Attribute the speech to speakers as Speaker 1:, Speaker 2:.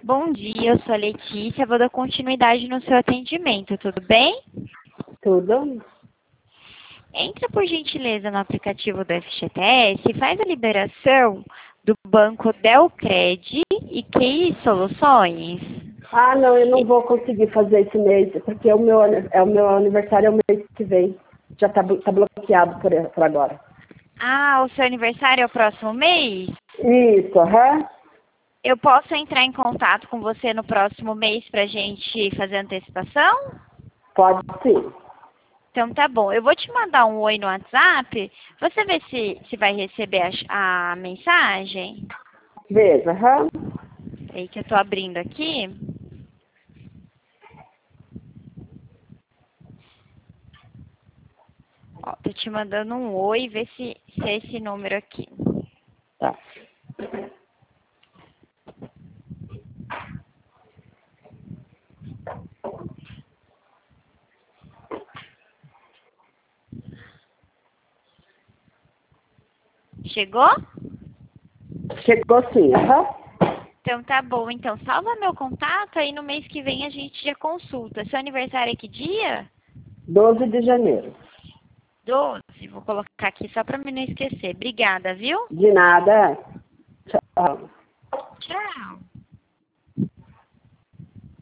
Speaker 1: Bom dia, eu sou a Letícia, vou dar continuidade no seu atendimento, tudo bem?
Speaker 2: Tudo?
Speaker 1: Entra por gentileza no aplicativo do FGTS e faz a liberação do banco Delcred e QI Soluções.
Speaker 2: Ah, não, eu não vou conseguir fazer esse mês, porque o meu aniversário é o mês que vem. Já tá bloqueado por agora.
Speaker 1: Ah, o seu aniversário é o próximo mês?
Speaker 2: Isso, aham.
Speaker 1: Eu posso entrar em contato com você no próximo mês para a gente fazer a antecipação?
Speaker 2: Pode sim.
Speaker 1: Então tá bom, eu vou te mandar um oi no WhatsApp, você vê se vai receber a mensagem.
Speaker 2: Veja, aham.
Speaker 1: Aí que eu tô abrindo aqui. Ó, tô te mandando um oi, vê se é esse número aqui.
Speaker 2: Tá.
Speaker 1: Chegou?
Speaker 2: Chegou sim, aham.
Speaker 1: Então tá bom, então salva meu contato, aí no mês que vem a gente já consulta. Seu aniversário é que dia?
Speaker 2: 12 de janeiro.
Speaker 1: 12, vou colocar aqui só pra mim não esquecer. Obrigada, viu?
Speaker 2: De nada. Tchau.
Speaker 1: Tchau.